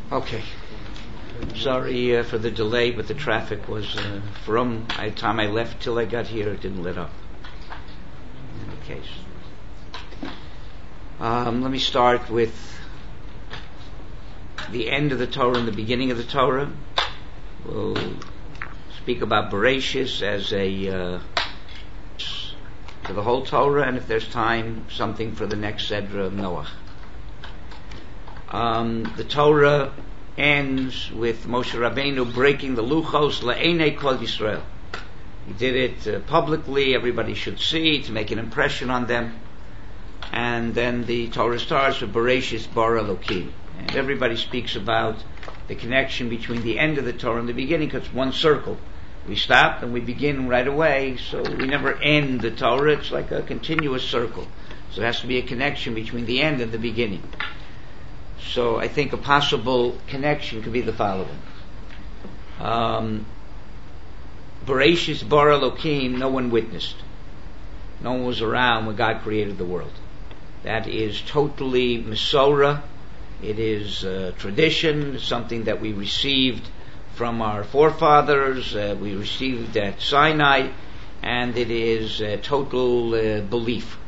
Okay. Sorry for the delay, but the traffic was from the time I left till I got here, it didn't let up. In any case. Let me start with the end of the Torah and the beginning of the Torah. We'll speak about Bereshis as for the whole Torah, and if there's time, something for the next Sedra of Noach. The Torah ends with Moshe Rabbeinu breaking the luchos le'enei kol Yisrael. He did it publicly, everybody should see, to make an impression on them. And then the Torah starts with Bereshis bara Elokim. And everybody speaks about the connection between the end of the Torah and the beginning, because it's one circle. We stop and we begin right away, so we never end the Torah. It's like a continuous circle. So there has to be a connection between the end and the beginning. So I think a possible connection could be the following. Bereshis bara Elokim, no one witnessed. No one was around when God created the world. That is totally Masorah. It is tradition, something that we received from our forefathers, we received at Sinai, and it is total belief.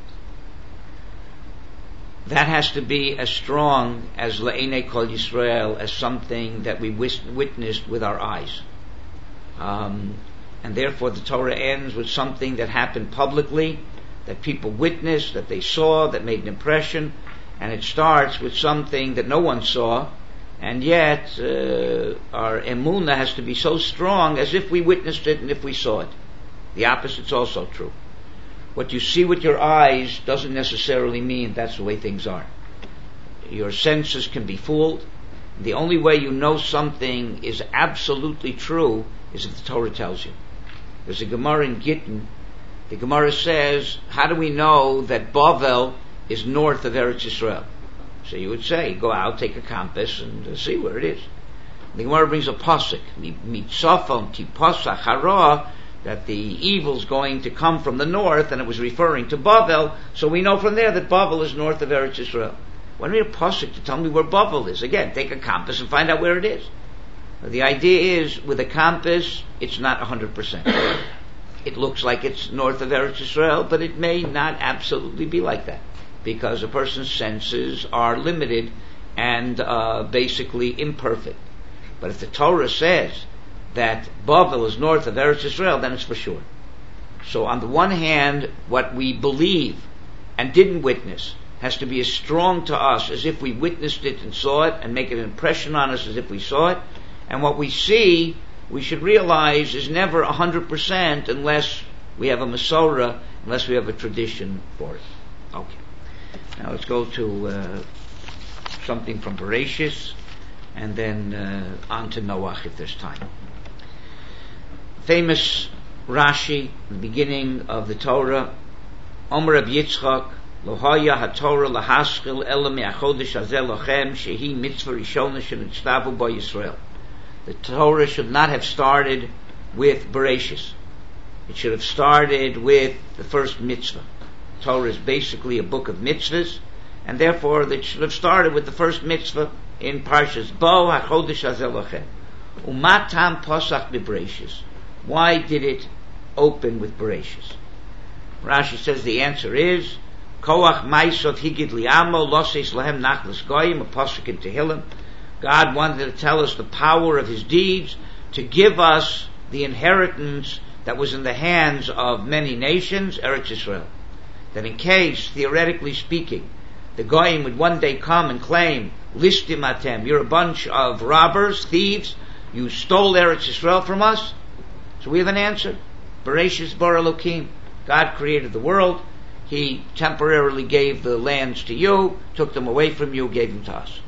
That has to be as strong as Le'enei Kol Yisrael, as something that we witnessed with our eyes. And therefore the Torah ends with something that happened publicly, that people witnessed, that they saw, that made an impression, and it starts with something that no one saw, and yet our emunah has to be so strong as if we witnessed it and if we saw it. The opposite's also true. What you see with your eyes doesn't necessarily mean that's the way things are. Your senses can be fooled. The only way you know something is absolutely true is if the Torah tells you. There's a Gemara in Gittin. The Gemara says, how do we know that Bavel is north of Eretz Yisrael? So you would say, go out, take a compass, and see where it is. The Gemara brings a pasuk, mitzafon tipasach hara, that the evil's going to come from the north, and it was referring to Bavel, so we know from there that Bavel is north of Eretz Yisrael. Why don't we have a pasuk to tell me where Bavel is? Again, take a compass and find out where it is. The idea is, with a compass, it's not 100%. It looks like it's north of Eretz Yisrael, but it may not absolutely be like that, because a person's senses are limited and basically imperfect. But if the Torah says that Bavel is north of Eretz Yisrael, then it's for sure. So on the one hand, what we believe and didn't witness has to be as strong to us as if we witnessed it and saw it, and make an impression on us as if we saw it. And what we see, we should realize, is never 100% unless we have a Masorah, unless we have a tradition for it. Okay. Now let's go to something from Bereshis, and then on to Noach if there's time. Famous Rashi, the beginning of the Torah, Omer Reb Yitzchak, Lo haya haTorah lahaskil ela me'achodesh hazeh lochem shehi mitzvah rishona shenitztavu bo Yisrael. The Torah should not have started with Bereshis. It should have started with the first mitzvah. The Torah is basically a book of mitzvahs, and therefore it should have started with the first mitzvah in Parshas Bo HaChodesh Hazeh Lochem. Umat tam posach beBereshis. Why did it open with Bereshis? Rashi says the answer is Koach Maisot Higid Liamo Loses Lahem Nachlas Goyim, a pasuk in Tehillim. God wanted to tell us the power of His deeds, to give us the inheritance that was in the hands of many nations, Eretz Yisrael. That in case, theoretically speaking, the Goyim would one day come and claim, Listim atem, you're a bunch of robbers, thieves, you stole Eretz Yisrael from us. So we have an answer. Bereshis bara Elokim. God created the world. He temporarily gave the lands to you, took them away from you, gave them to us.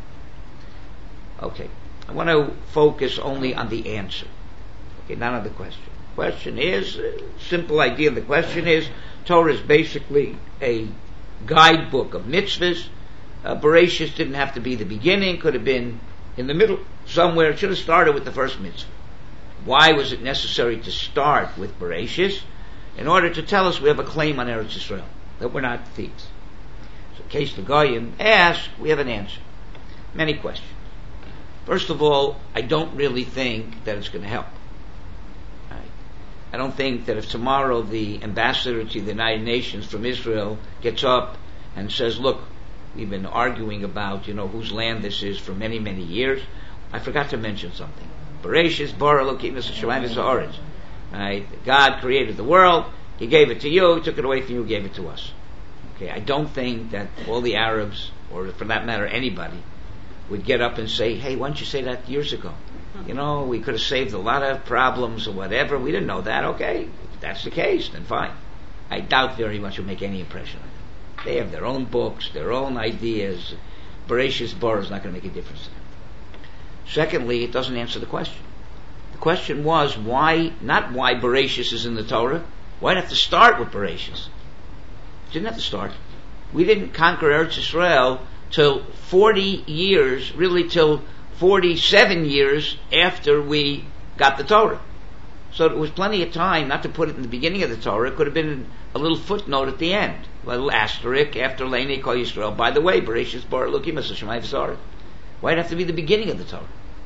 Okay. I want to focus only on the answer. Okay, not on the question. The question is, simple idea of the question is, Torah is basically a guidebook of mitzvahs. Bereshis didn't have to be the beginning, could have been in the middle somewhere. It should have started with the first mitzvah. Why was it necessary to start with Bereshis? In order to tell us we have a claim on Eretz Yisrael, that we're not thieves. So in case the Goyim ask, we have an answer. Many questions. First of all, I don't really think that it's going to help. Right? I don't think that if tomorrow the ambassador to the United Nations from Israel gets up and says, look, we've been arguing about, whose land this is for many, many years. I forgot to mention something. Bereshis bara Elokim es hashamayim v'ha'aretz. Right? God created the world. He gave it to you. He took it away from you. Gave it to us. Okay. I don't think that all the Arabs, or for that matter anybody, would get up and say, "Hey, why didn't you say that years ago? We could have saved a lot of problems or whatever. We didn't know that." Okay, if that's the case, then fine. I doubt very much it will make any impression on them. They have their own books, their own ideas. Bereshis bara is not going to make a difference to them. Secondly, it doesn't answer the question. The question was not why Bereshis is in the Torah. Why did it have to start with Bereshis? It didn't have to start. We didn't conquer Eretz Yisrael till 40 years, really till 47 years after we got the Torah. So it was plenty of time not to put it in the beginning of the Torah. It could have been a little footnote at the end, a little asterisk after Leinei Kol Yisrael. By the way, Bereshis bara Elokim es hashamayim v'ha'aretz. Why'd it have to be the beginning of the Torah?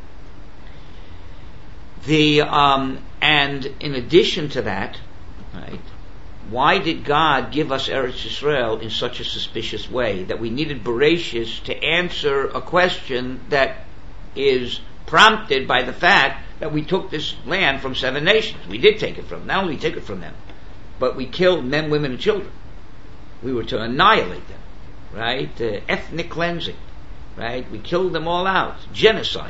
And in addition to that, right, why did God give us Eretz Yisrael in such a suspicious way that we needed Bereshis to answer a question that is prompted by the fact that we took this land from 7 nations? We did take it from them. Not only take it from them, but we killed men, women, and children. We were to annihilate them, right? Ethnic cleansing, right? We killed them all out. Genocide.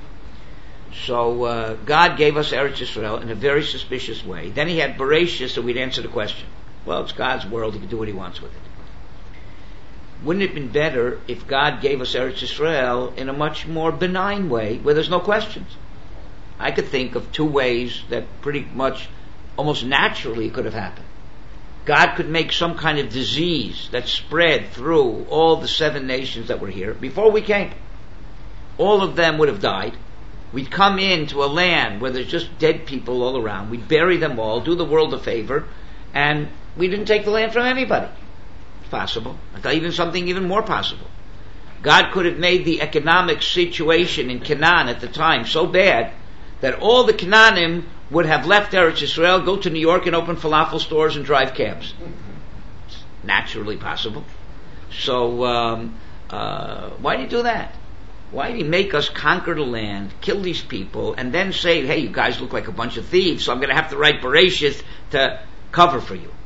So God gave us Eretz Yisrael in a very suspicious way. Then He had Bereshis, so we'd answer the question. Well, it's God's world; He can do what He wants with it. Wouldn't it have been better if God gave us Eretz Yisrael in a much more benign way, where there's no questions? I could think of 2 ways that pretty much, almost naturally, could have happened. God could make some kind of disease that spread through all the 7 nations that were here before we came. All of them would have died. We'd come into a land where there's just dead people all around. We'd bury them all, do the world a favor, and we didn't take the land from anybody. It's possible. Even something even more possible. God could have made the economic situation in Canaan at the time so bad that all the Canaanim would have left Eretz Yisrael, go to New York and open falafel stores and drive cabs. It's naturally possible. So why did He do that? Why did He make us conquer the land, kill these people, and then say, hey, you guys look like a bunch of thieves, so I'm going to have to write Bereshis to cover for you?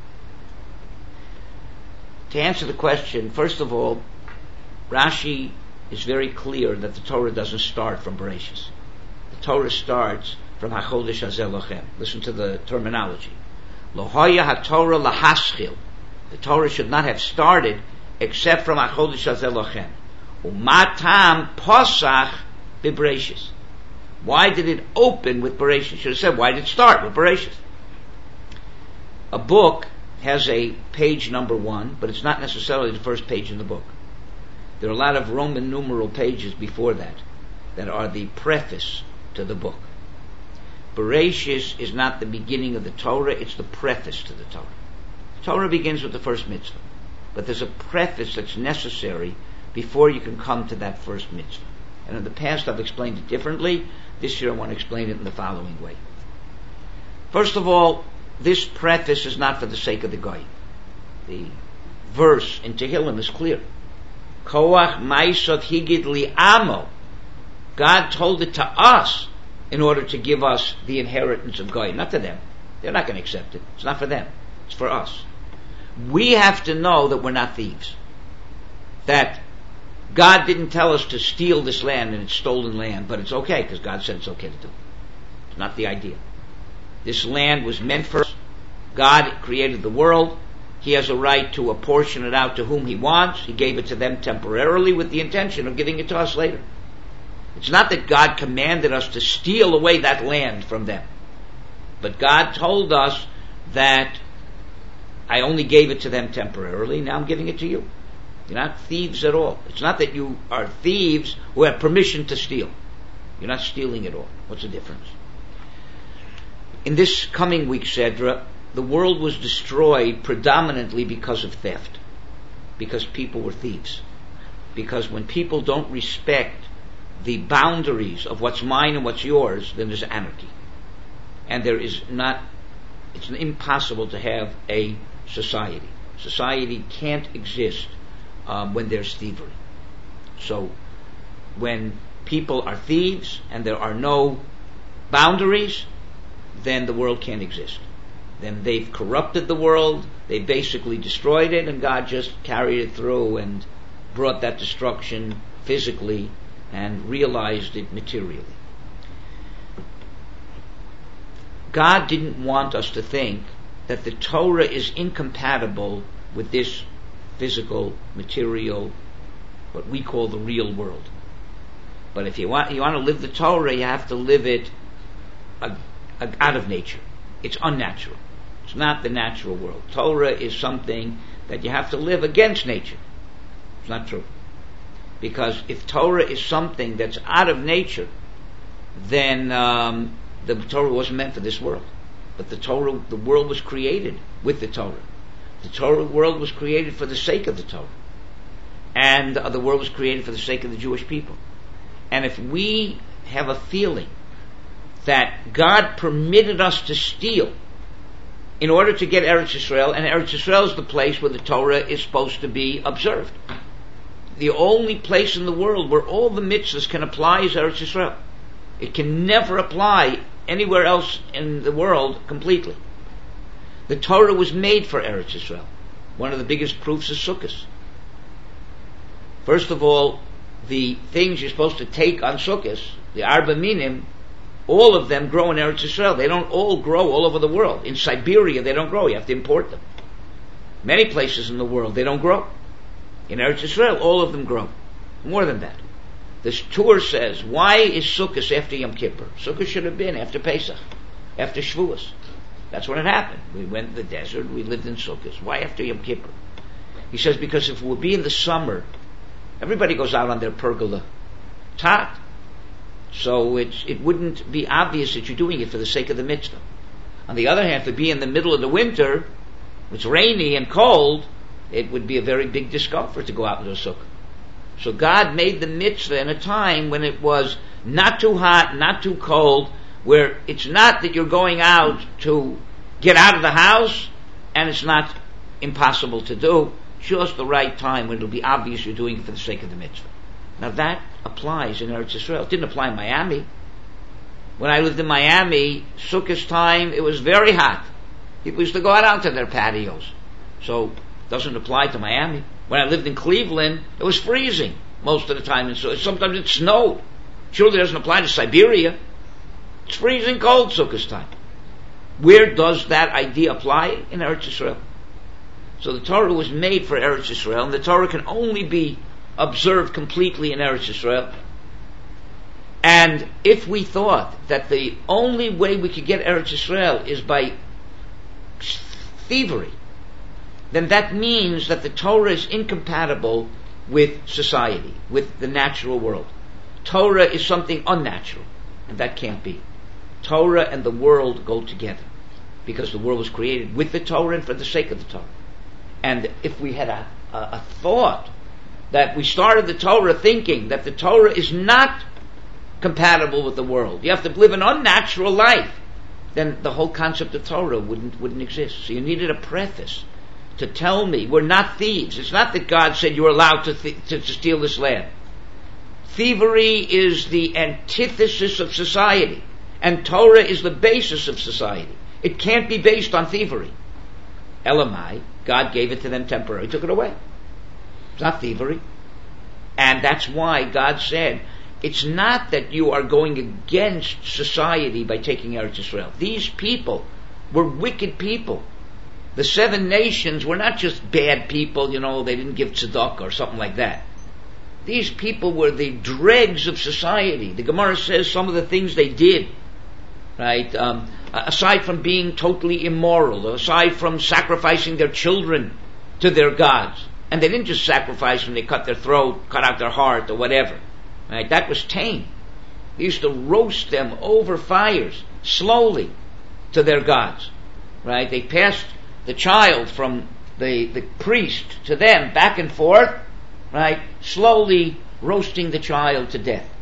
To answer the question, first of all, Rashi is very clear that the Torah doesn't start from Bereshis. The Torah starts from HaChodesh Hazeh Lochem. Listen to the terminology. Lo haya HaTorah lahaschil. The Torah should not have started except from HaChodesh Hazeh Lochem. Umatam posach b'Bereshis. Why did it open with Bereshis? Should have said, why did it start with Bereshis? A book has a page number 1, but it's not necessarily the first page in the book. There are a lot of Roman numeral pages before that are the preface to the book. Bereshis is not the beginning of the Torah, it's the preface to the Torah. The Torah begins with the first mitzvah, but there's a preface that's necessary before you can come to that first mitzvah. And in the past I've explained it differently. This year I want to explain it in the following way. First of all, this preface is not for the sake of the guy. The verse in Tehillim is clear. Koach ma'isot higid li amo. God told it to us in order to give us the inheritance of Goyim, not to them. They're not going to accept it. It's not for them. It's for us. We have to know that we're not thieves. That God didn't tell us to steal this land and it's stolen land, but it's okay because God said it's okay to do it. It's not the idea. This land was meant for us. God created the world. He has a right to apportion it out to whom He wants. He gave it to them temporarily with the intention of giving it to us later. It's not that God commanded us to steal away that land from them. But God told us that I only gave it to them temporarily, now I'm giving it to you. You're not thieves at all. It's not that you are thieves who have permission to steal. You're not stealing at all. What's the difference? In this coming week, Sedra, the world was destroyed predominantly because of theft. Because people were thieves. Because when people don't respect the boundaries of what's mine and what's yours, then there's anarchy. And it's impossible to have a society. Society can't exist when there's thievery. So when people are thieves and there are no boundaries, then the world can't exist. Then they've corrupted the world, they basically destroyed it, and God just carried it through and brought that destruction physically and realized it materially. God didn't want us to think that the Torah is incompatible with this physical, material, what we call the real world. But if you want to live the Torah, you have to live it out of nature. It's unnatural. It's not the natural world. Torah is something that you have to live against nature. It's not true. Because if Torah is something that's out of nature, then the Torah wasn't meant for this world. But the world was created with the Torah. The Torah world was created for the sake of the Torah. And the world was created for the sake of the Jewish people. And if we have a feeling that God permitted us to steal in order to get Eretz Yisrael, and Eretz Yisrael is the place where the Torah is supposed to be observed. The only place in the world where all the mitzvahs can apply is Eretz Yisrael. It can never apply anywhere else in the world completely. The Torah was made for Eretz Yisrael. One of the biggest proofs is Sukkot. First of all, the things you're supposed to take on Sukkot, the Arba Minim, all of them grow in Eretz Yisrael. They don't all grow all over the world. In Siberia, they don't grow. You have to import them. Many places in the world, they don't grow. In Eretz Yisrael, all of them grow. More than that. This tour says, why is Sukkot after Yom Kippur? Sukkot should have been after Pesach, after Shavuos. That's when it happened. We went to the desert, we lived in Sukkot. Why after Yom Kippur? He says, because if it would be in the summer, everybody goes out on their pergola. It's hot. So it wouldn't be obvious that you're doing it for the sake of the mitzvah. On the other hand, if it be in the middle of the winter, it's rainy and cold, it would be a very big discomfort to go out into a sukkah. So God made the mitzvah in a time when it was not too hot, not too cold, where it's not that you're going out to get out of the house, and it's not impossible to do, just the right time when it'll be obvious you're doing it for the sake of the mitzvah. Now that applies in Eretz Yisrael. It didn't apply in Miami. When I lived in Miami, Sukkot time, it was very hot. People used to go out onto their patios. So it doesn't apply to Miami. When I lived in Cleveland, it was freezing most of the time. And so sometimes it snowed. Surely it doesn't apply to Siberia. It's freezing cold Sukkot time. Where does that idea apply? In Eretz Yisrael. So the Torah was made for Eretz Yisrael, and the Torah can only be observed completely in Eretz Yisrael. And if we thought that the only way we could get Eretz Yisrael is by thievery, then that means that the Torah is incompatible with society, with the natural world. Torah is something unnatural, and that can't be. Torah and the world go together, because the world was created with the Torah and for the sake of the Torah. And if we had a thought that we started the Torah thinking that the Torah is not compatible with the world, you have to live an unnatural life, then the whole concept of Torah wouldn't exist. So you needed a preface to tell me we're not thieves. It's not that God said you're allowed to steal this land. Thievery is the antithesis of society, and Torah is the basis of society. It can't be based on thievery. Elamai, God gave it to them temporarily, took it away. It's not thievery. And that's why God said, it's not that you are going against society by taking Eretz Yisrael. These people were wicked people. The 7 nations were not just bad people, they didn't give tzedakah or something like that. These people were the dregs of society. The Gemara says some of the things they did, right? Aside from being totally immoral, aside from sacrificing their children to their gods. And they didn't just sacrifice when they cut their throat, cut out their heart, or whatever. Right? That was tame. They used to roast them over fires, slowly, to their gods. Right? They passed the child from the priest to them, back and forth, right? Slowly roasting the child to death.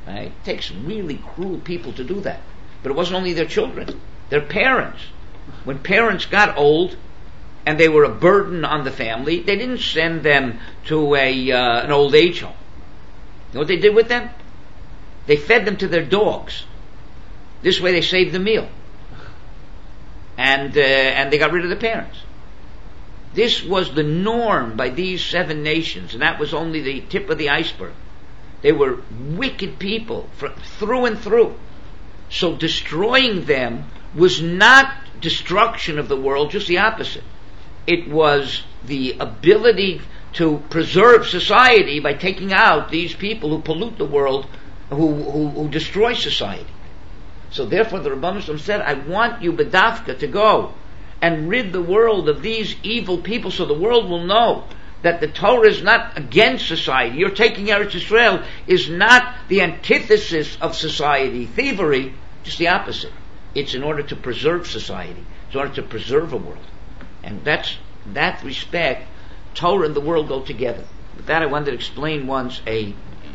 Right? It takes really cruel people to do that. But it wasn't only their children, their parents. When parents got old and they were a burden on the family, they didn't send them to an old age home. You know what they did with them? They fed them to their dogs. This way they saved the meal. And they got rid of the parents. This was the norm by these 7 nations, and that was only the tip of the iceberg. They were wicked people through and through. So destroying them was not destruction of the world, just the opposite. It was the ability to preserve society by taking out these people who pollute the world, who destroy society. So therefore the Rebbeinu Shalom said, I want you, Bedavka, to go and rid the world of these evil people so the world will know that the Torah is not against society. You're taking Eretz Yisrael is not the antithesis of society, thievery, just the opposite. It's in order to preserve society. It's in order to preserve a world. And that respect, Torah and the world go together. With that I wanted to explain once a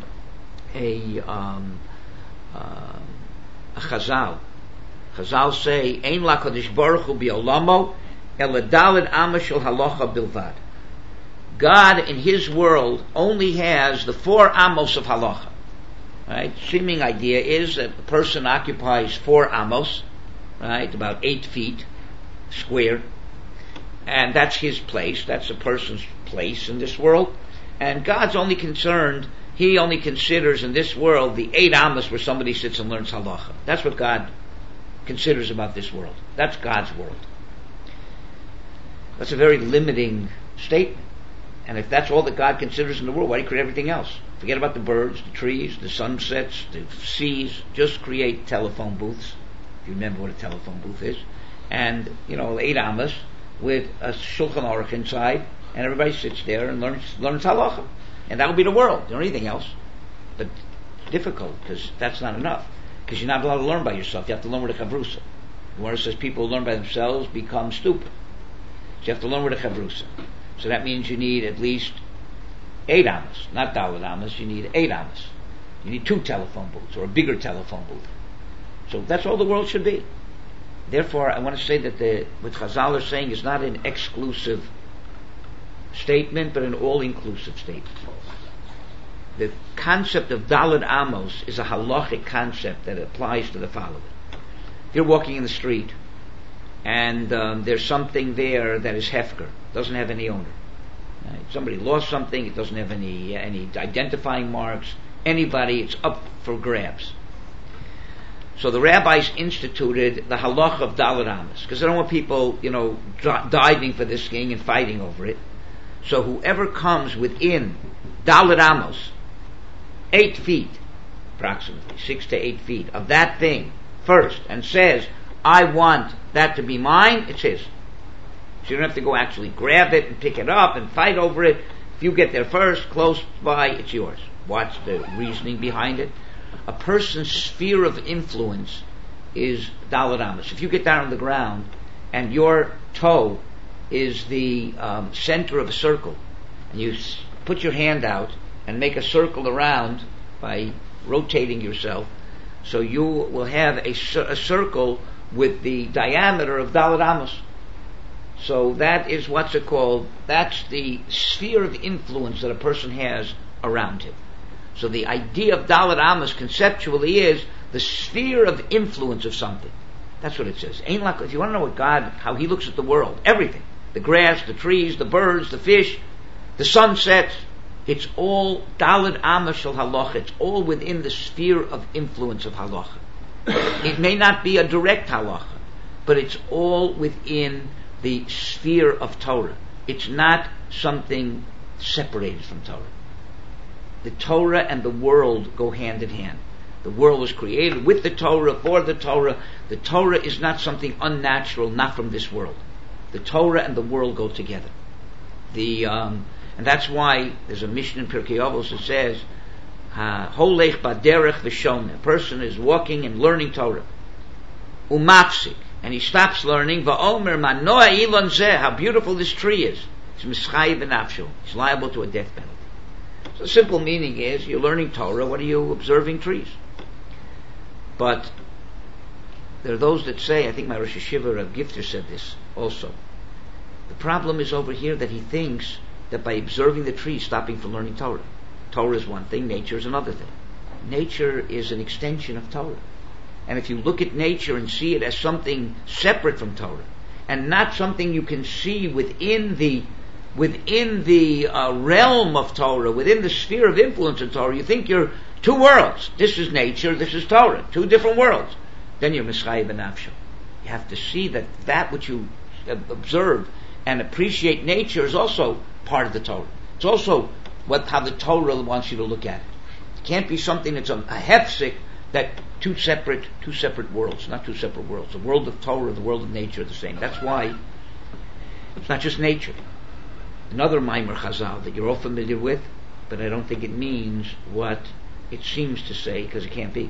Chazal. Chazal say, Ein LaKadosh Baruch Hu bi'olamo ela daled amma shel halacha bilvad. God in His world only has the 4 amos of halacha. Right? Seeming idea is that a person occupies 4 amos, right, about 8 feet square, and that's his place. That's a person's place in this world. And God's only concerned. He only considers in this world the 8 amos where somebody sits and learns halacha. That's what God considers about this world. That's God's world. That's a very limiting statement. And if that's all that God considers in the world, why do you create everything else? Forget about the birds, the trees, the sunsets, the seas. Just create telephone booths. If you remember what a telephone booth is. And, 8 amos with a Shulchan Aruch inside, and everybody sits there and learns halacha. And that will be the world. You don't need anything else. But it's difficult, because that's not enough. Because you're not allowed to learn by yourself. You have to learn with a chavrusa. The Gemara says people who learn by themselves become stupid. So you have to learn with a chavrusa. So that means you need at least 8 amos, not daled amos. You need 8 amos. You need 2 telephone booths, or a bigger telephone booth. So that's all the world should be. Therefore, I want to say that what Chazal are saying is not an exclusive statement, but an all-inclusive statement. The concept of daled amos is a halachic concept that applies to the following. If you're walking in the street, and there's something there that is hefker, doesn't have any owner. Right? Somebody lost something, it doesn't have any identifying marks. Anybody, it's up for grabs. So the rabbis instituted the halach of daled amos, because they don't want people, diving for this thing and fighting over it. So whoever comes within daled amos, 8 feet, approximately 6 to 8 feet of that thing first, and says, I want that to be mine, it's his. So you don't have to go actually grab it and pick it up and fight over it. If you get there first, close by, it's yours. What's the reasoning behind it? A person's sphere of influence is daled amos. If you get down on the ground and your toe is the center of a circle, and you put your hand out and make a circle around by rotating yourself, so you will have a circle with the diameter of daled amos. So that is what's it called? That's the sphere of influence that a person has around him. So the idea of daled amos conceptually is the sphere of influence of something. That's what it says. If you want to know what God, how He looks at the world, everything, the grass, the trees, the birds, the fish, the sunsets, it's all daled amos shel halacha. It's all within the sphere of influence of halacha. It may not be a direct halacha, but it's all within the sphere of Torah. It's not something separated from Torah. The Torah and the world go hand in hand. The world was created with the Torah, for the Torah. The Torah is not something unnatural, not from this world. The Torah and the world go together. And that's why there's a mission in Pirkei Avos that says, Holech baderech v'shomeh. A person is walking and learning Torah. Umapsik. And he stops learning. Va'omer manoa ilon zeh. How beautiful this tree is. It's mischayiv v'nafsho. It's liable to a death penalty. So the simple meaning is, you're learning Torah, what are you observing? Trees. But there are those that say, I think my Rosh Hashiva Rav Gifter said this also, the problem is over here that he thinks that by observing the tree, stopping from learning Torah. Torah is one thing, nature is another thing. Nature is an extension of Torah. And if you look at nature and see it as something separate from Torah, and not something you can see within the realm of Torah, within the sphere of influence of Torah, you think you're two worlds. This is nature, this is Torah. Two different worlds. Then you're Mischai B'Nafsho. You have to see that which you observe and appreciate nature is also part of the Torah. It's also how the Torah wants you to look at it. It can't be something that's a hefsek, that two separate worlds, not two separate worlds. The world of Torah, the world of nature are the same. That's why it's not just nature. Another Maimer Chazal that you're all familiar with, but I don't think it means what it seems to say, because it can't be.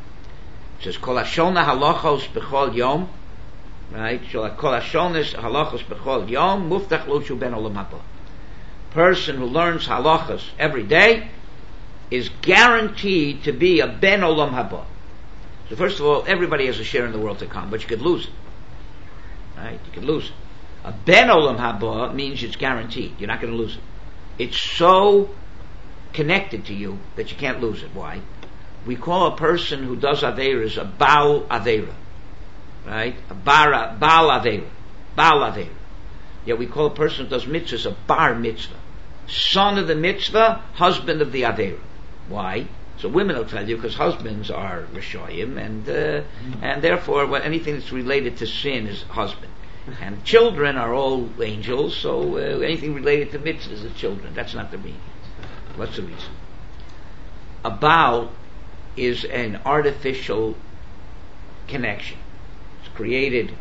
It says, Kol hashona halachos b'chol yom, right? Kol hashonas halachos b'chol yom, muftach lo shu ben olam haba. Person who learns halachos every day is guaranteed to be a ben olam haba. So first of all, everybody has a share in the world to come, but you could lose it. Right? You could lose it. A ben olam haba means it's guaranteed. You're not going to lose it. It's so connected to you that you can't lose it. Why? We call a person who does Averas a Baal Avera. Right? A Baal Avera. Baal Avera. Yet we call a person who does mitzvahs a Bar Mitzvah. Son of the mitzvah, husband of the Avera. Why? So women will tell you, because husbands are Rishoyim, and therefore anything that's related to sin is husband. And children are all angels, so anything related to mitzvahs is children. That's not the meaning. What's the reason? A Baal is an artificial connection. It's created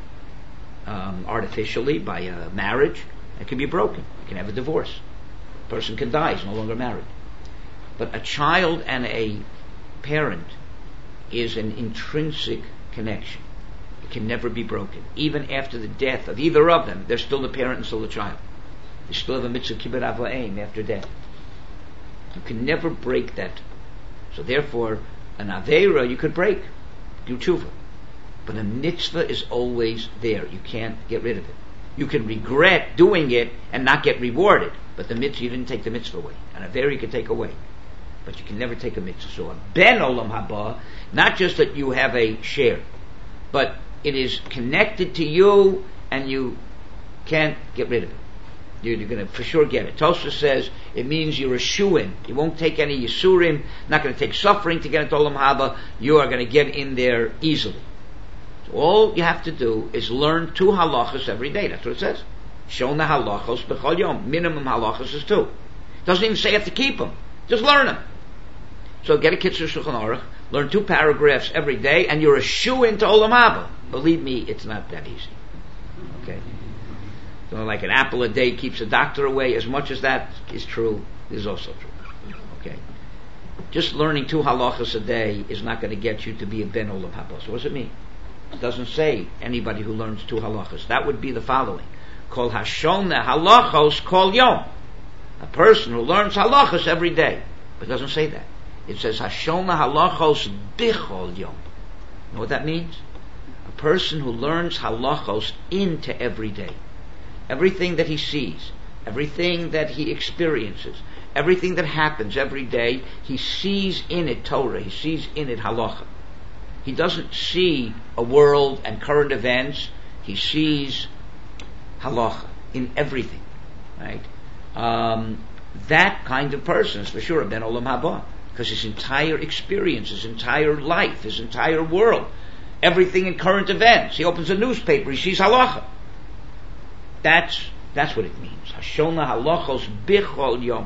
artificially by a marriage. It can be broken. You can have a divorce. A person can die, is no longer married. But a child and a parent is an intrinsic connection. It can never be broken. Even after the death of either of them, they're still the parent and still the child. They still have a mitzvah kibbut av va'em after death. You can never break that. So therefore, an Aveira you could break, do tshuva. But a mitzvah is always there. You can't get rid of it. You can regret doing it and not get rewarded, but the mitzvah, you didn't take the mitzvah away. An Aveira you can take away, but you can never take a mitzvah. So a ben olam haba, not just that you have a share, but it is connected to you and you can't get rid of it. You're going to for sure get it. Tosfos says it means you're a shoo-in. You won't take any yisurim, not going to take suffering to get into olam haba. You are going to get in there easily. So all you have to do is learn 2 halachos every day. That's what it says. Shona halachos b'chol yom. Minimum halachos is 2. Doesn't even say you have to keep them. Just learn them. So get a Kitzur Shulchan Aruch, learn 2 paragraphs every day, and you're a shoo-in to olam haba. Believe me, it's not that easy. Okay. So like an apple a day keeps a doctor away, as much as that is true, is also true. Okay. Just learning 2 halachas a day is not going to get you to be a ben olam haba. So what does it mean? It doesn't say anybody who learns 2 halachas. That would be the following. Kol hashona halachos kol yom. A person who learns halachas every day. But it doesn't say that. It says hashona halachos bichol yom. You know what that means? A person who learns halachos into every day. Everything that he sees, everything that he experiences, everything that happens every day, he sees in it Torah, he sees in it halacha. He doesn't see a world and current events, he sees halacha in everything. Right? That kind of person is for sure a ben olam haba, because his entire experience, his entire life, his entire world, everything in current events, he opens a newspaper, he sees halacha. That's what it means. Hashona halachos bichol yom.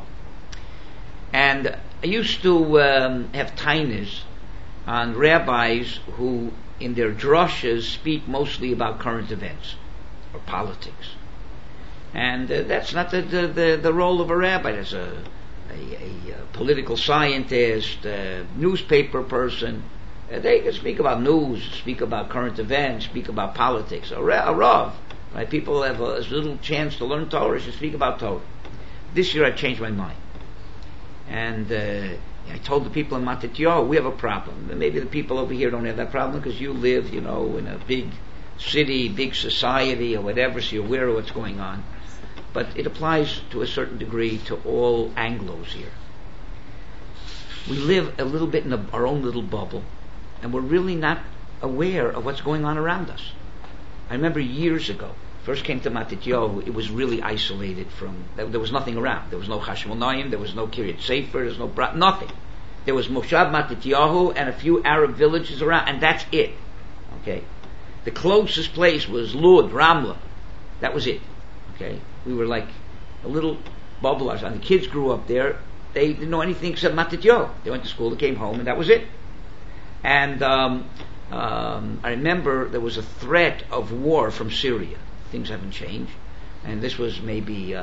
And I used to have tainas on rabbis who, in their drushes, speak mostly about current events or politics. And that's not the role of a rabbi. As a political scientist, a newspaper person, they can speak about news, speak about current events, speak about politics. A rav. Right? People have as little chance to learn Torah as to speak about Torah. This year I changed my mind. And I told the people in Matityahu, we have a problem. Maybe the people over here don't have that problem because you live, in a big city, big society, or whatever, so you're aware of what's going on. But it applies to a certain degree to all Anglos here. We live a little bit in our own little bubble, and we're really not aware of what's going on around us. I remember years ago, first came to Matityahu, it was really isolated there was nothing around. There was no Hashmonaim, there was no Kiryat Sefer, there was nothing. There was Moshav Matityahu and a few Arab villages around, and that's it. Okay? The closest place was Lud, Ramla. That was it. Okay? We were like a little bubble. And the kids grew up there. They didn't know anything except Matityahu. They went to school, they came home, and that was it. And I remember there was a threat of war from Syria. Things haven't changed. And this was maybe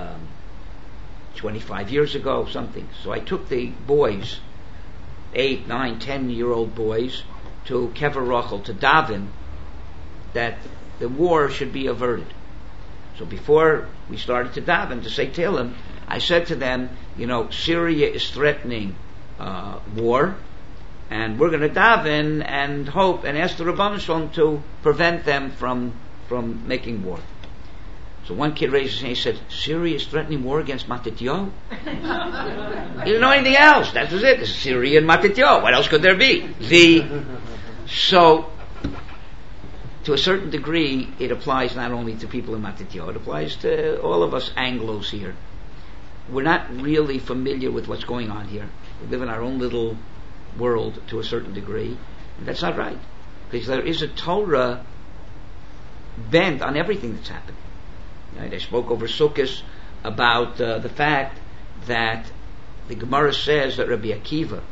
25 years ago, something. So I took the boys, 8, 9, 10-year-old boys, to Kever Rachel, to daven, that the war should be averted. So before we started to daven, to say Tehillim, I said to them, Syria is threatening war, and we're going to daven and hope and ask the Rabban Shalom to prevent them from making war. So one kid raised his hand and he said, Syria is threatening war against Matityahu? He didn't know anything else. That was it. It's Syria and Matityahu. What else could there be? So, to a certain degree, it applies not only to people in Matityahu, it applies to all of us Anglos here. We're not really familiar with what's going on here. We live in our own little world to a certain degree, and that's not right. Because there is a Torah bent on everything that's happening. I spoke over Sukkot about the fact that the Gemara says that Rabbi Akiva,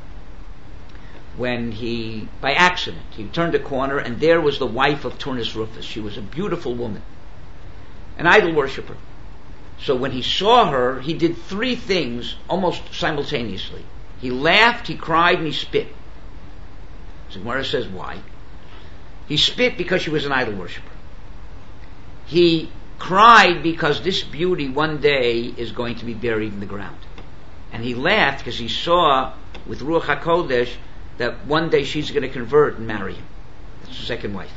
when by accident, he turned a corner and there was the wife of Turnus Rufus. She was a beautiful woman, an idol worshiper. So when he saw her, he did 3 things almost simultaneously. He laughed, he cried, and he spit. So Gemara says, why? He spit because she was an idol worshiper. He cried because this beauty one day is going to be buried in the ground. And he laughed because he saw with Ruach HaKodesh that one day she's going to convert and marry him. That's the second wife.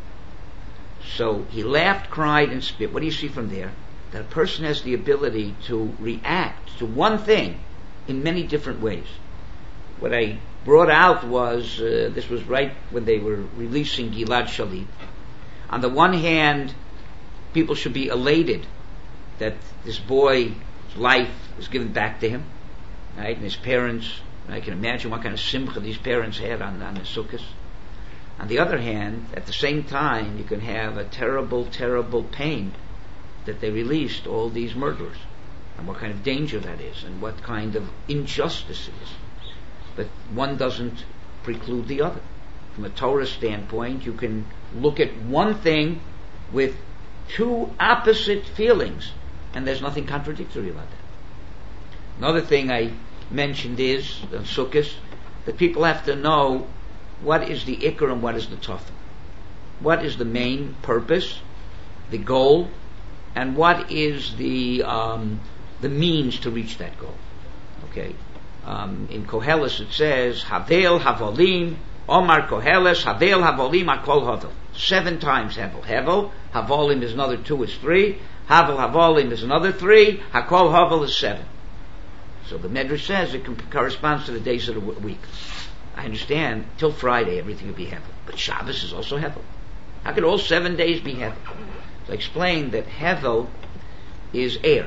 So he laughed, cried, and spit. What do you see from there? That a person has the ability to react to one thing in many different ways. What I brought out was, this was right when they were releasing Gilad Shalit. On the one hand, people should be elated that this boy's life was given back to him, right? And his parents, I can imagine what kind of simcha these parents had on the Sukkot. On the other hand, at the same time, you can have a terrible, terrible pain that they released all these murderers, and what kind of danger that is, and what kind of injustice it is. But one doesn't preclude the other. From a Torah standpoint, you can look at one thing with 2 opposite feelings, and there's nothing contradictory about that. Another thing I mentioned is, on Sukkot, that people have to know what is the Ikar and what is the Tafel. What is the main purpose, the goal, and what is the means to reach that goal. Okay? In Koheles it says, Havel Havolim, Omar Koheles, Havel Havolim, Akol Havel. 7 times Hevel. Hevel, Havolim is another 2, is 3. Havel Havolim is another 3. Hakol Havel is 7. So the Medrash says it corresponds to the days of the week. I understand, till Friday everything would be Hevel. But Shabbos is also Hevel. How could all 7 days be Hevel? So I explained that Hevel is air.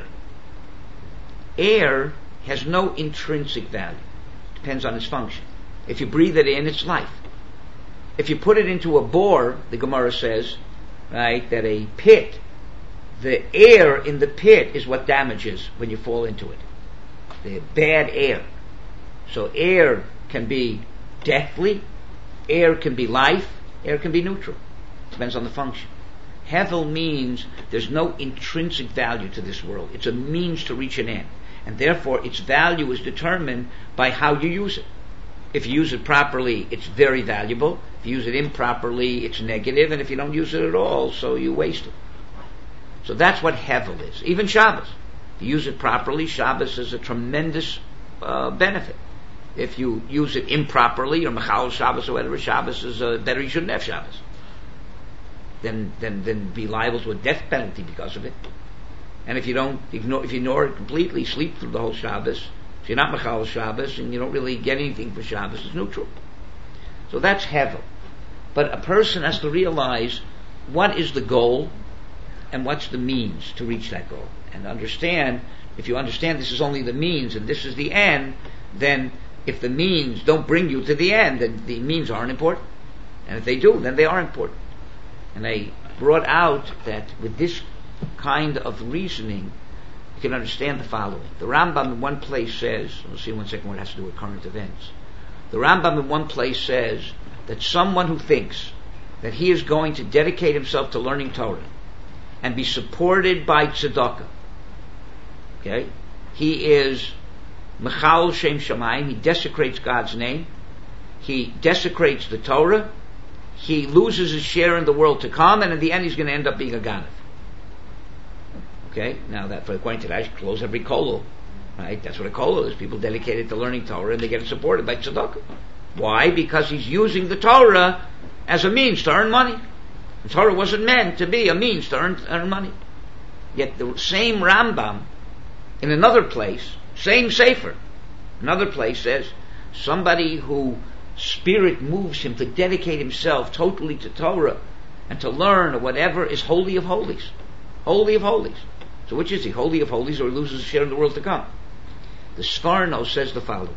Air has no intrinsic value. Depends on its function. If you breathe it in, it's life. If you put it into a bore, the Gemara says, right, that a pit, the air in the pit is what damages when you fall into it. The bad air. So air can be deathly, air can be life, air can be neutral. Depends on the function. Hevel means there's no intrinsic value to this world. It's a means to reach an end. And therefore its value is determined by how you use it. If you use it properly, it's very valuable. If you use it improperly, it's negative. And if you don't use it at all, so you waste it. So that's what Hevel is. Even Shabbos. If you use it properly, Shabbos is a tremendous benefit. If you use it improperly, or Mechal Shabbos or whatever, Shabbos is better, you shouldn't have Shabbos. Then be liable to a death penalty because of it. And if you ignore it completely, sleep through the whole Shabbos, if you're not Mechal Shabbos and you don't really get anything for Shabbos, it's neutral. So that's Hevel. But a person has to realize what is the goal and what's the means to reach that goal. And understand, if you understand this is only the means and this is the end, then if the means don't bring you to the end, then the means aren't important. And if they do, then they are important. And they brought out that with this kind of reasoning, you can understand the following. The Rambam in one place says, we'll see in 1 second what it has to do with current events. The Rambam in one place says that someone who thinks that he is going to dedicate himself to learning Torah and be supported by tzedakah, okay, he is Mechal Shem Shamayim, he desecrates God's name, he desecrates the Torah, he loses his share in the world to come, and in the end he's going to end up being a Ganav. Okay, now that, according to that, I should close every kollel, right? That's what a kollel is. People dedicated to learning Torah, and they get it supported by tzedakah. Why? Because he's using the Torah as a means to earn money. The Torah wasn't meant to be a means to earn money. Yet the same Rambam, in another place, same Sefer, another place says, somebody who spirit moves him to dedicate himself totally to Torah and to learn or whatever is holy of holies. Holy of holies. So which is he? Holy of holies, or he loses a share in the world to come? The Sforno says the following.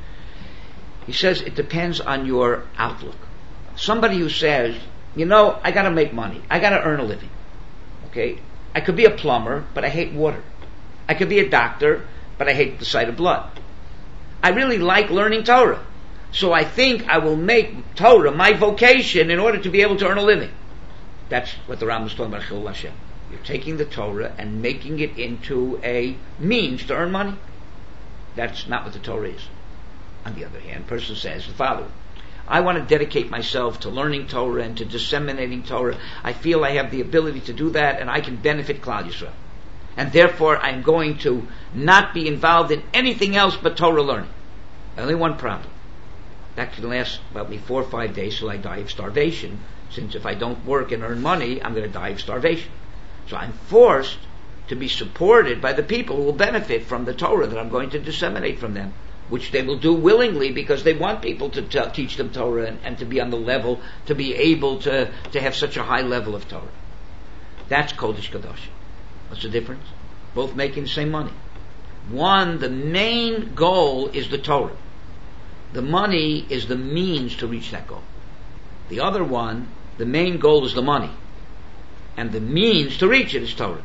He says it depends on your outlook. Somebody who says, I gotta make money. I gotta earn a living. Okay? I could be a plumber, but I hate water. I could be a doctor, but I hate the sight of blood. I really like learning Torah. So I think I will make Torah my vocation in order to be able to earn a living. That's what the Rambam is talking about, Chilul Hashem. You're taking the Torah and making it into a means to earn money. That's not what the Torah is. On the other hand, a person says the following. I want to dedicate myself to learning Torah and to disseminating Torah. I feel I have the ability to do that and I can benefit Klal Yisrael. And therefore I'm going to not be involved in anything else but Torah learning. Only one problem. That can last about 4 or 5 days till I die of starvation, since if I don't work and earn money, I'm going to die of starvation. So I'm forced to be supported by the people who will benefit from the Torah that I'm going to disseminate from them, which they will do willingly because they want people to teach them Torah and to be on the level, to be able to have such a high level of Torah. That's Kodesh Kadosh. What's the difference? Both making the same money. One, the main goal is the Torah. The money is the means to reach that goal. The other one, the main goal is the money. And the means to reach it is Torah.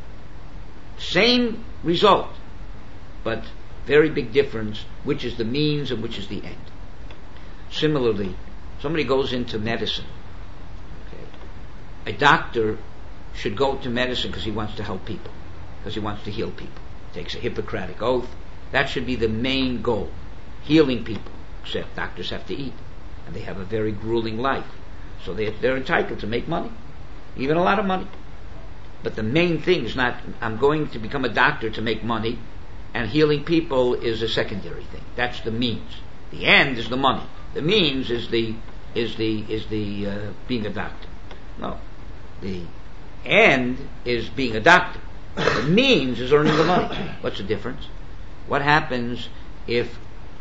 Same result, but very big difference, which is the means and which is the end. Similarly, somebody goes into medicine. Okay. A doctor should go to medicine because he wants to help people, because he wants to heal people. Takes a Hippocratic oath. That should be the main goal. Healing people. Except doctors have to eat. And they have a very grueling life. So they're entitled to make money. Even a lot of money. But the main thing is not, I'm going to become a doctor to make money, and healing people is a secondary thing. That's the means. The end is the money. The means is the being a doctor. No. The end is being a doctor. The means is earning the money. What's the difference? What happens if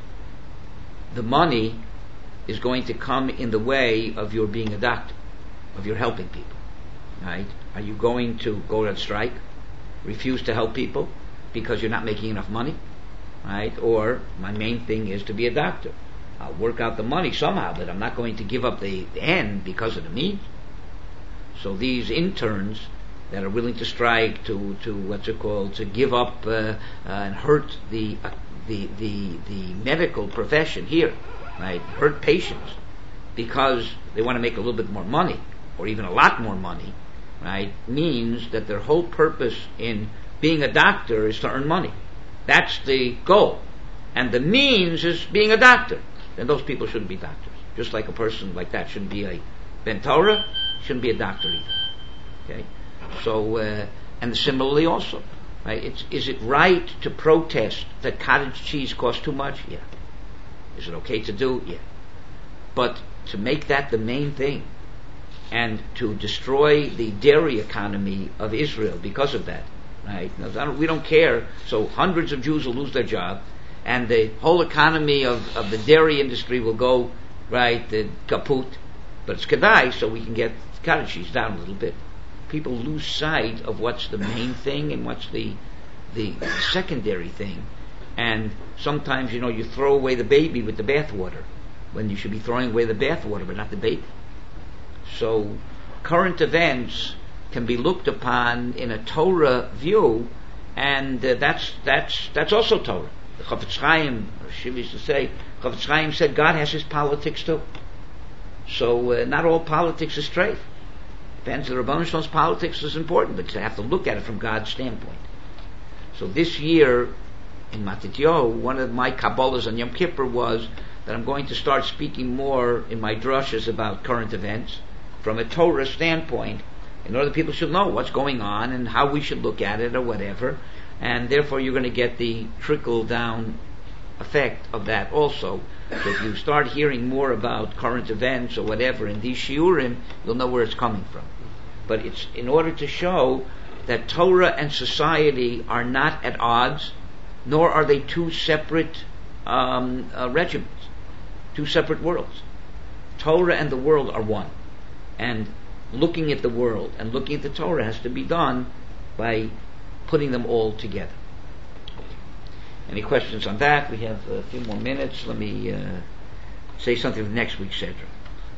the money is going to come in the way of your being a doctor, of your helping people? Right? Are you going to go on strike, refuse to help people because you're not making enough money? Right? Or my main thing is to be a doctor. I'll work out the money somehow, but I'm not going to give up the end because of the means. So these interns that are willing to strike, to what's it called, to give up and hurt the medical profession here, right? Hurt patients because they want to make a little bit more money, or even a lot more money, right? Means that their whole purpose in being a doctor is to earn money. That's the goal, and the means is being a doctor. Then those people shouldn't be doctors. Just like a person like that shouldn't be a Ben Torah, shouldn't be a doctor either. Okay. So, and similarly also, right? Is it right to protest that cottage cheese costs too much? Yeah. Is it okay to do? Yeah. But to make that the main thing, and to destroy the dairy economy of Israel because of that, right? Now, we don't care. So hundreds of Jews will lose their job, and the whole economy of the dairy industry will go, right, kaput. But it's kedai, so we can get cottage cheese down a little bit. People lose sight of what's the main thing and what's the secondary thing. And sometimes, you throw away the baby with the bathwater, when you should be throwing away the bathwater, but not the baby. So current events can be looked upon in a Torah view, and that's also Torah. The Chafetz Chaim, Shiva used to say, Chafetz Chaim said God has his politics too. So not all politics is straight. Depends. The Rebbeinu Shalom's politics is important, but you have to look at it from God's standpoint. So this year in Matityahu, one of my Kabbalahs on Yom Kippur was that I'm going to start speaking more in my drushes about current events from a Torah standpoint, in order that people should know what's going on and how we should look at it or whatever, and therefore you're going to get the trickle-down effect of that also. So if you start hearing more about current events or whatever in these shiurim, you'll know where it's coming from. But it's in order to show that Torah and society are not at odds, nor are they two separate regiments, two separate worlds. Torah and the world are one. And looking at the world and looking at the Torah has to be done by putting them all together. Any questions on that? We have a few more minutes. Let me say something for next week's Sedra.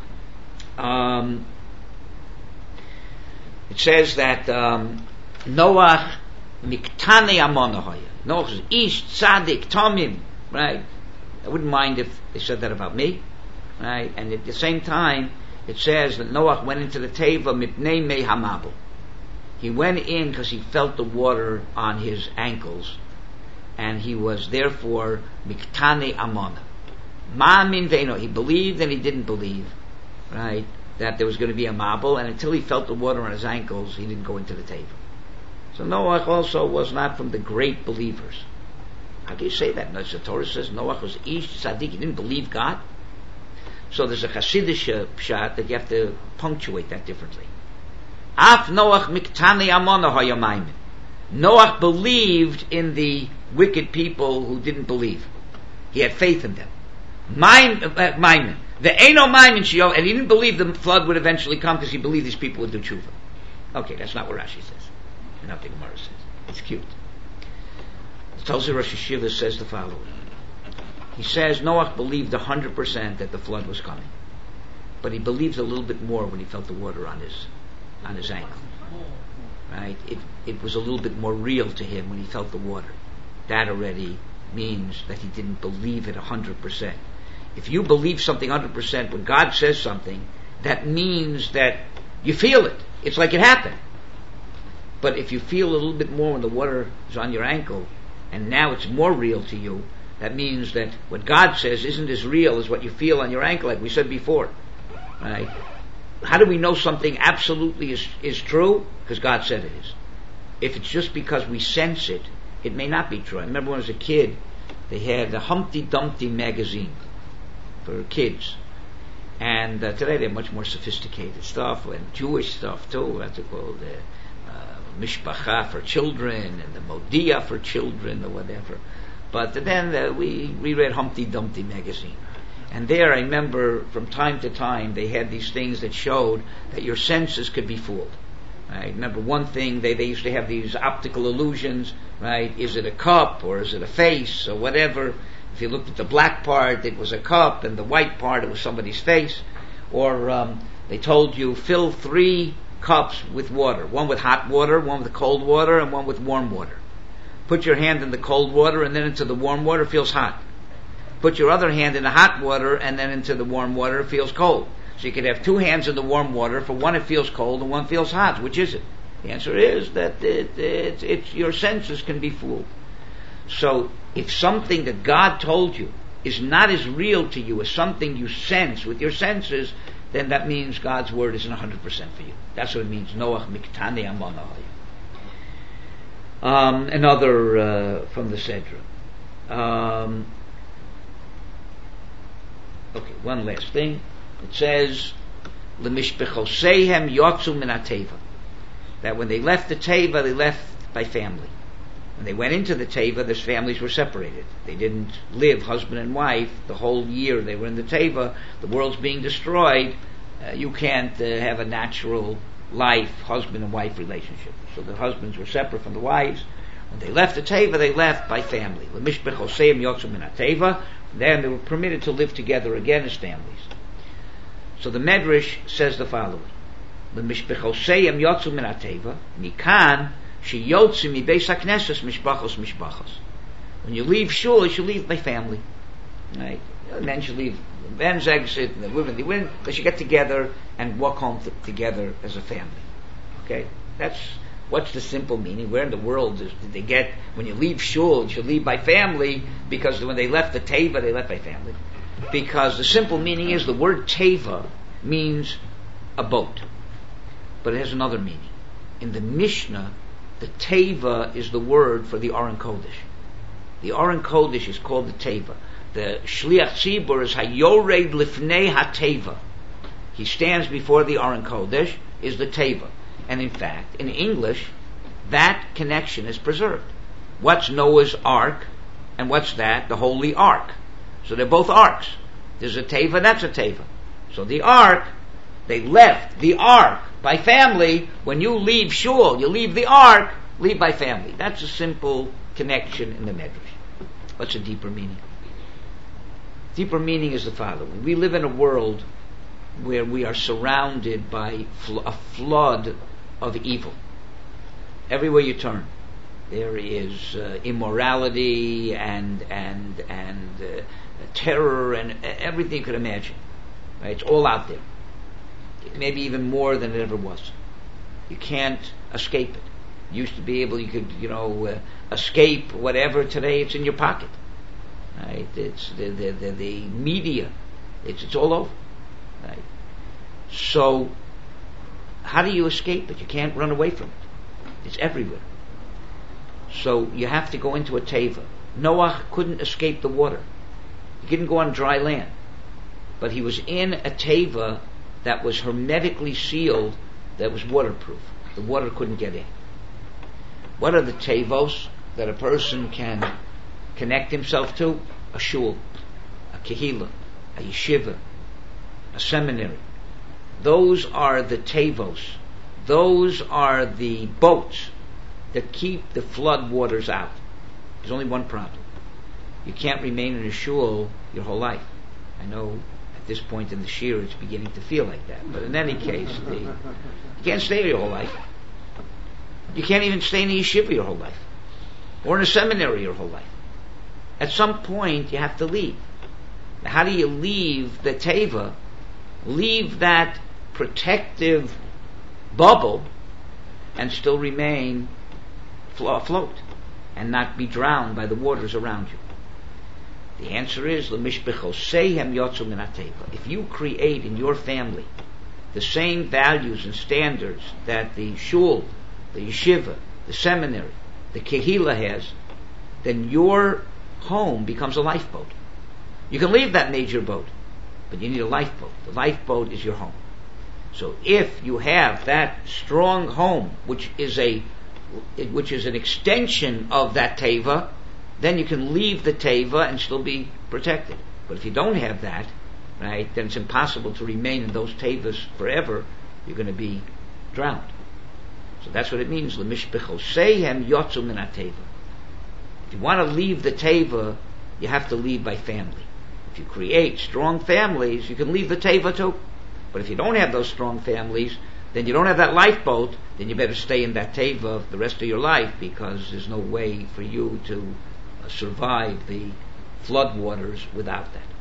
It says that Noach miktane amonahoya. Noach is ish tzaddik tomim. Right? I wouldn't mind if they said that about me. Right? And at the same time, it says that Noach went into the teva mipnei mei hamabu. He went in because he felt the water on his ankles, and he was therefore miktane amona. Ma'amin veino. He believed and he didn't believe, right, that there was going to be a mabul, and until he felt the water on his ankles, he didn't go into the teva. So Noach also was not from the great believers. How can you say that? No, the Torah says Noach was ish tzaddik. He didn't believe God. So there's a Hasidic pshat that you have to punctuate that differently. Af Noach miktane amona hayamayim. Noach believed in the wicked people who didn't believe. He had faith in them. Maimin. The Eino Maimin Shio, and he didn't believe the flood would eventually come because he believed these people would do tshuva. Okay, that's not what Rashi says. And not the Gemara says. It's cute. The Tolzei Rosh Hashiva says the following. He says Noach believed 100% that the flood was coming, but he believed a little bit more when he felt the water on his ankle. Right? It was a little bit more real to him when he felt the water. That already means that he didn't believe it 100%. If you believe something 100%, when God says something, that means that you feel it. It's like it happened. But if you feel a little bit more when the water is on your ankle, and now it's more real to you, that means that what God says isn't as real as what you feel on your ankle, like we said before. Right? How do we know something absolutely is true? Because God said it is. If it's just because we sense it, it may not be true. I remember when I was a kid, they had the Humpty Dumpty magazine for kids. And today they have much more sophisticated stuff, and Jewish stuff too. That's called Mishpacha for children, and the Modia for children, or whatever. But then we read Humpty Dumpty magazine. And there I remember from time to time they had these things that showed that your senses could be fooled. I remember one thing, they used to have these optical illusions, right? Is it a cup or is it a face or whatever? If you looked at the black part, it was a cup, and the white part, it was somebody's face. Or they told you, fill 3 cups with water. One with hot water, one with cold water, and one with warm water. Put your hand in the cold water and then into the warm water, it feels hot. Put your other hand in the hot water and then into the warm water, it feels cold. So you could have 2 hands in the warm water. For one it feels cold and one feels hot. Which is it? The answer is that it's your senses can be fooled. So if something that God told you is not as real to you as something you sense with your senses, then that means God's word isn't 100% for you. That's what it means. Noach miktane amonahoya. Another from the Sedra. Okay, one last thing. It says, "Lemishbechosehem yotzu min hateva," that when they left the teva, they left by family. When they went into the teva, their families were separated. They didn't live husband and wife the whole year they were in the teva. The world's being destroyed. You can't have a natural life husband and wife relationship. So the husbands were separate from the wives. When they left the teva, they left by family. Lemishbechosehem yotzu min hateva. Then they were permitted to live together again as families. So the Medrash says the following: "Lemishbechosehem yotzu min hateva mikan sheyotzu mibeis haknesses mishbachos mishbachos." When you leave shul, you should leave by family. Right? The men should leave. The men's exit, and the women. They should get together and walk home together as a family. Okay, that's what's the simple meaning. Where in the world did they get when you leave shul, you should leave by family? Because when they left the teva, they left by family. Because the simple meaning is the word teva means a boat, but it has another meaning. In the Mishnah, the teva is the word for the Aron Kodesh. The Aron Kodesh is called the teva. The Shliach Tzibur is hayored lifnei hateva. He stands before the Aron Kodesh, is the teva. And in fact, in English, that connection is preserved. What's Noah's Ark, and what's that? The Holy Ark. So they're both arks. There's a teva, that's a teva. So the ark, they left the ark by family. When you leave shul, you leave the ark, leave by family. That's a simple connection in the Medrash. What's a deeper meaning? Deeper meaning is the following. We live in a world where we are surrounded by a flood of evil. Everywhere you turn, there is immorality and terror and everything you could imagine. Right? It's all out there. Maybe even more than it ever was. You can't escape it. You used to be able, you could, escape whatever. Today, it's in your pocket. Right? It's the media. It's all over. Right? So, how do you escape it? You can't run away from it. It's everywhere. So you have to go into a teva. Noah couldn't escape the water. He couldn't go on dry land. But he was in a teva that was hermetically sealed, that was waterproof. The water couldn't get in. What are the tevos that a person can connect himself to? A shul, a kehillah, a yeshiva, a seminary. Those are the tevos. Those are the boats that keep the flood waters out. There's only one problem. You can't remain in a shul your whole life. I know at this point in the shir it's beginning to feel like that. But in any case, you can't stay your whole life. You can't even stay in a yeshiva your whole life. Or in a seminary your whole life. At some point you have to leave. Now, how do you leave the teva? Leave that protective bubble and still remain afloat and not be drowned by the waters around you. The answer is Lemishbechosehem yotzu min hateva. If you create in your family the same values and standards that the shul, the yeshiva, the seminary, the kehillah has, then your home becomes a lifeboat. You can leave that major boat, but you need a lifeboat. The lifeboat is your home. So if you have that strong home, which is an extension of that teva, then you can leave the teva and still be protected. But if you don't have that, right, then it's impossible to remain in those tevas forever. You're going to be drowned. So that's what it means. Lemishbechosehem yotzu min hateva. If you want to leave the teva, you have to leave by family. If you create strong families, you can leave the teva too. But if you don't have those strong families, then you don't have that lifeboat, then you better stay in that teva the rest of your life, because there's no way for you to survive the floodwaters without that.